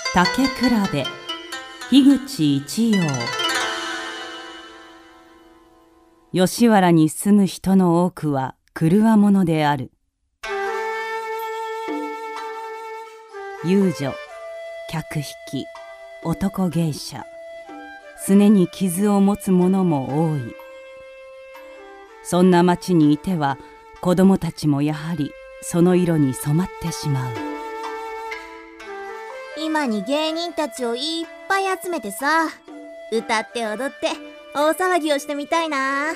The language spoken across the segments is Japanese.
竹比べ、樋口一葉。吉原に住む人の多くは狂わ者である。遊女、客引き、男芸者、すねに傷を持つ者も多い。そんな町にいては子供たちもやはりその色に染まってしまう。 今に芸人たちをいっぱい集めてさ、歌って踊って大騒ぎをしてみたいな。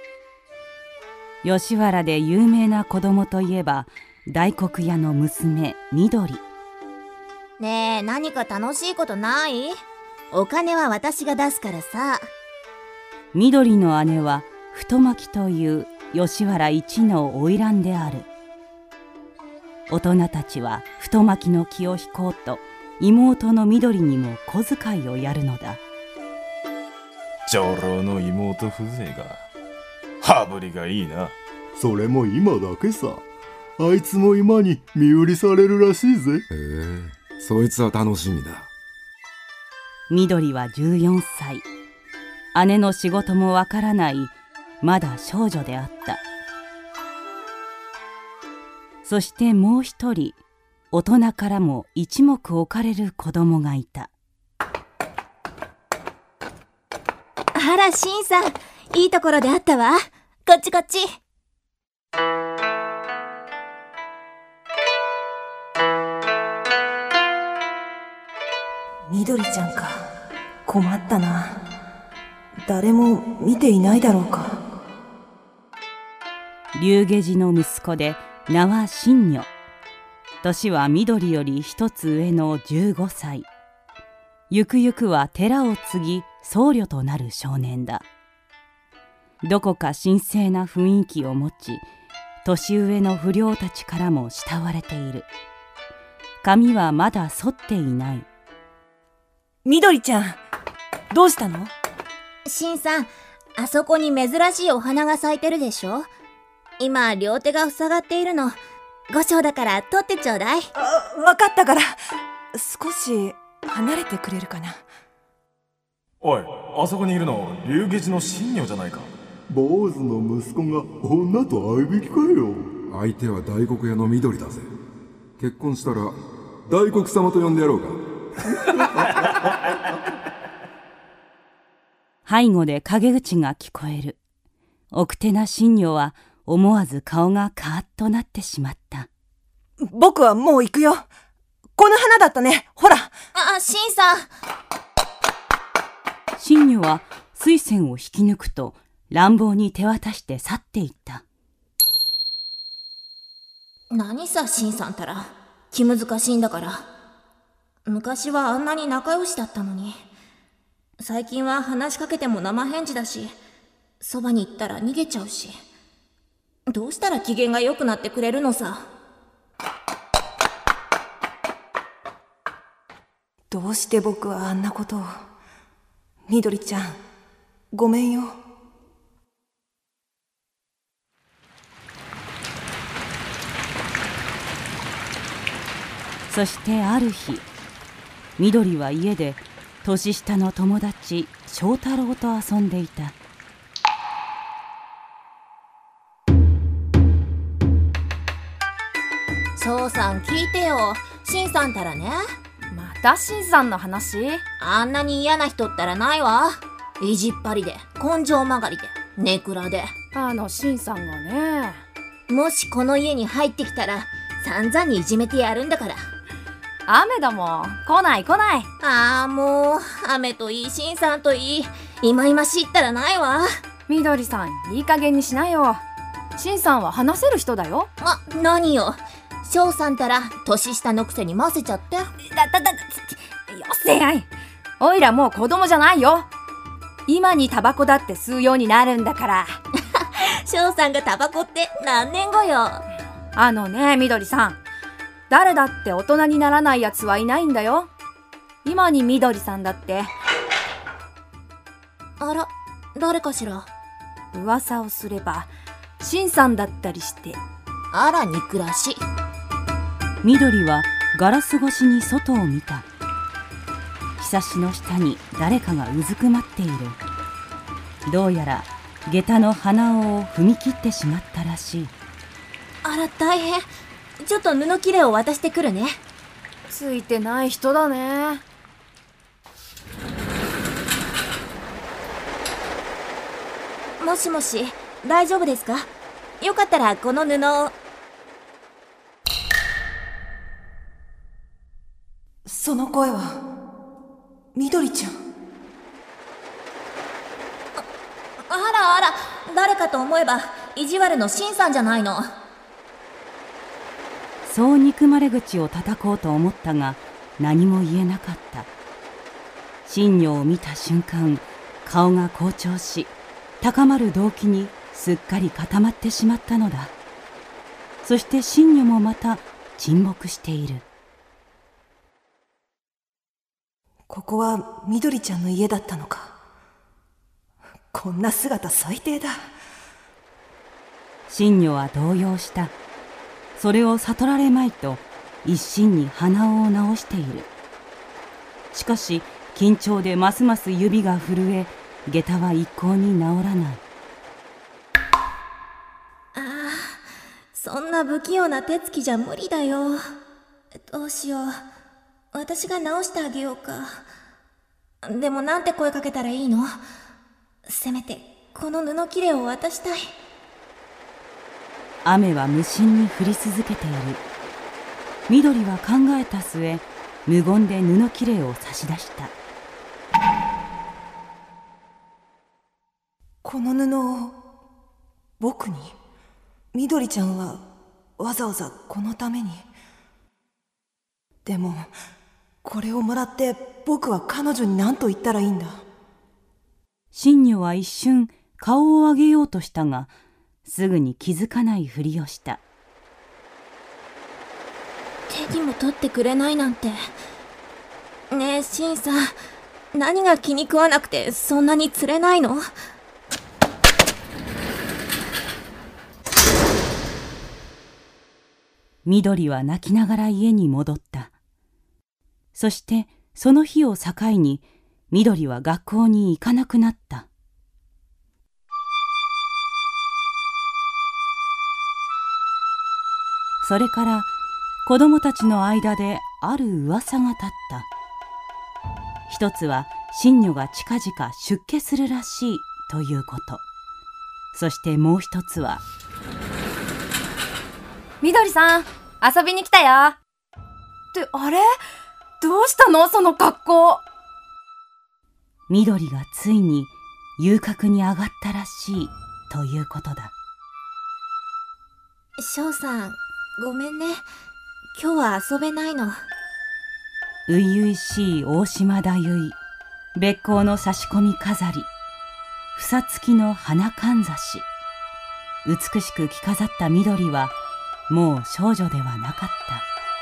吉原で有名な子供といえば大黒屋の娘みどり。 ねえ、何か楽しいことない？お金は私が出すからさ。 みどりの姉は太巻という吉原一の花魁である。大人たちは太巻の気を引こうと妹のみどりにも小遣いをやるのだ。 女郎の妹風情が羽振りがいいな。 それも今だけさ。あいつも今に身売りされるらしいぜ。 そいつは楽しみだ。 みどりは14歳。姉の仕事もわからないまだ少女であった。そしてもう一人、大人からも一目置かれる子供がいた。 あら、しんさん、いいところであったわ。こっちこっち。 みどりちゃんか。困ったな。誰も見ていないだろうか。 龍下寺の息子で名は真如。年はみどりより一つ上の15歳。ゆくゆくは寺を継ぎ僧侶となる少年だ。どこか神聖な雰囲気を持ち、年上の不良たちからも慕われている。髪はまだ剃っていない。 みどりちゃん、どうしたの？ しんさん、あそこに珍しいお花が咲いてるでしょ。今両手が塞がっているの。5升だから取ってちょうだい。 わかったから。少し離れてくれるかな。 おい、あそこにいるの龍下寺の真如じゃないか。 坊主の息子が女と相引きかよ。 相手は大黒屋のみどりだぜ。結婚したら大黒様と呼んでやろうか。 背後で陰口が聞こえる。奥手な真如は思わず顔がカーッとなってしまった。 僕はもう行くよ。この花だったね。ほら。 しんさん。 真如は水仙を引き抜くと乱暴に手渡して去っていった。 何さ、しんさんたら。気難しいんだから。昔はあんなに仲良しだったのに。最近は話しかけても生返事だし、そばに行ったら逃げちゃうし。どうしたら機嫌が良くなってくれるのさ。 どうして僕はあんなことを。みどりちゃん、ごめんよ。 そしてある日、みどりは家で年下の友達正太郎と遊んでいた。 翔さん、聞いてよ。しんさんたらね。 またしんさんの話？ あんなに嫌な人ったらないわ。意地っ張りで、根性曲がりで、ネクラで。 しんさんがね。 もしこの家に入ってきたら散々にいじめてやるんだから。 雨だもん。来ない来ない。 もう雨といい、しんさんといい、いまいましいったらないわ。 みどりさん、いい加減にしなよ。しんさんは話せる人だよ。 何よ。翔さんたら年下のくせに混ぜちゃって。よせやい。おいらもう子供じゃないよ。今にタバコだって吸うようになるんだから。 翔さんがタバコって何年後よ。 みどりさん、誰だって大人にならないやつはいないんだよ。今にみどりさんだって。 あら、誰かしら。 噂をすればしんさんだったりして。 あら、憎らしい。 みどりはガラス越しに外を見た。 ひさしの下に誰かがうずくまっている。どうやら下駄の鼻緒を踏み切ってしまったらしい。 あら大変。ちょっと布切れを渡してくるね。 ついてない人だね。 もしもし、大丈夫ですか？よかったらこの布を。 その声はみどりちゃん。 あらあら、誰かと思えば意地悪のシンさんじゃないの。 そう憎まれ口を叩こうと思ったが何も言えなかった。真如を見た瞬間、顔が紅潮し、高まる動機にすっかり固まってしまったのだ。そして真如もまた沈黙している。 ここはみどりちゃんの家だったのか。こんな姿最低だ。 真如は動揺した。それを悟られまいと一心に鼻緒を直している。しかし緊張でますます指が震え、下駄は一向に治らない。 そんな不器用な手つきじゃ無理だよ。どうしよう。私が直してあげようか。でもなんて声かけたらいいの？せめてこの布切れを渡したい。 雨は無心に降り続けている。緑は考えた末、無言で布切れを差し出した。 この布を僕に？みどりちゃんはわざわざこのために。でもこれをもらって僕は彼女に何と言ったらいいんだ。 真如は一瞬顔を上げようとしたが、すぐに気づかないふりをした。 手にも取ってくれないなんて。ねえシンさん、何が気に食わなくてそんなに釣れないの？ 緑は泣きながら家に戻った。そしてその日を境に緑は学校に行かなくなった。それから子供たちの間である噂が立った。一つは真如が近々出家するらしいということ。そしてもう一つは、 みどりさん、遊びに来たよ。ってあれ？どうしたのその格好。 緑がついに遊郭に上がったらしいということだ。 翔さん、ごめんね。今日は遊べないの。 初々しい大島太夫、べっ甲の差し込み飾り、房付きの花かんざし。美しく着飾った緑はもう少女ではなかった。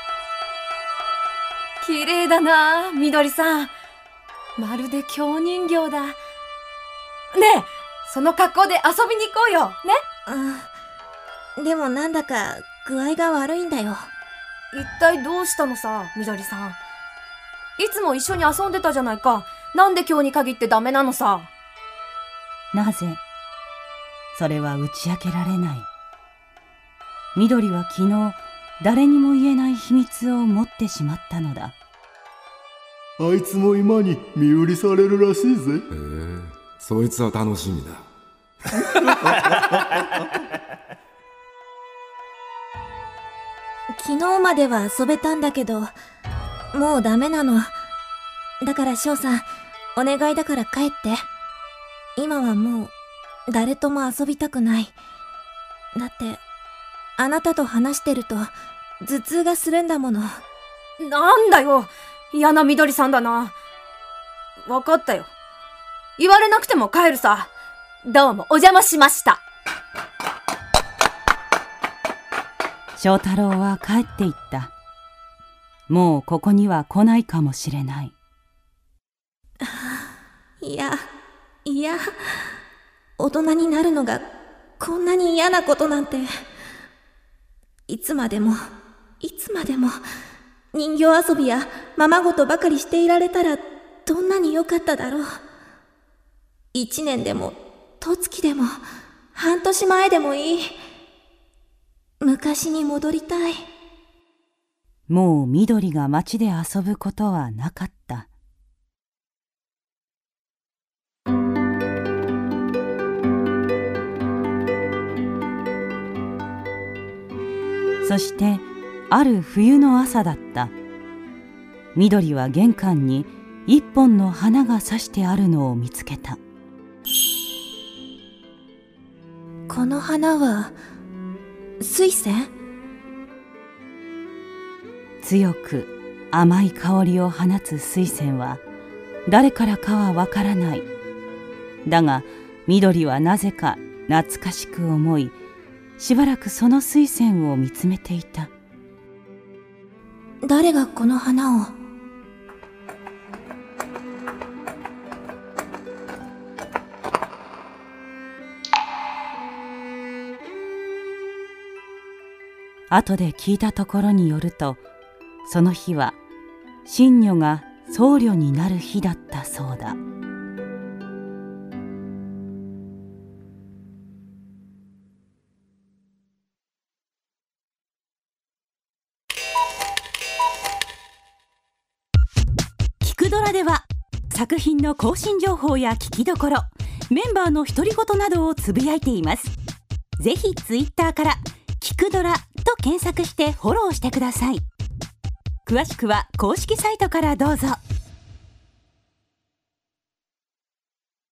綺麗だな、みどりさん。まるで京人形だ。ねえ、その格好で遊びに行こうよ、ね。 でもなんだか具合が悪いんだよ。 一体どうしたのさ、みどりさん。いつも一緒に遊んでたじゃないか。なんで今日に限ってダメなのさ。 なぜ？それは打ち明けられない。緑は昨日誰にも言えない秘密を持ってしまったのだ。 あいつも今に身売りされるらしいぜ。 そいつは楽しみだ。 昨日までは遊べたんだけど、もうダメなの。だから翔さん、お願いだから帰って。今はもう誰とも遊びたくない。だってあなたと話してると頭痛がするんだもの。 なんだよ、嫌なみどりさんだな。わかったよ。言われなくても帰るさ。どうもお邪魔しました。 翔太郎は帰っていった。もうここには来ないかもしれない。 いや、大人になるのがこんなに嫌なことなんて。いつまでも人形遊びやままごとばかりしていられたらどんなに良かっただろう。1年でも十月でも半年前でもいい。昔に戻りたい。 もう緑が街で遊ぶことはなかった。そしてある冬の朝だった。緑は玄関に一本の花が挿してあるのを見つけた。 この花は水仙？ 強く甘い香りを放つ水仙は誰からかはわからない。だが緑はなぜか懐かしく思い、しばらくその水仙を見つめていた。 誰がこの花を？ 後で聞いたところによると、その日は神女が僧侶になる日だったそうだ。 聞くドラでは作品の更新情報や聞きどころ、メンバーの独り言などをつぶやいています。ぜひツイッターから聞くドラと検索してフォローしてください。詳しくは公式サイトからどうぞ。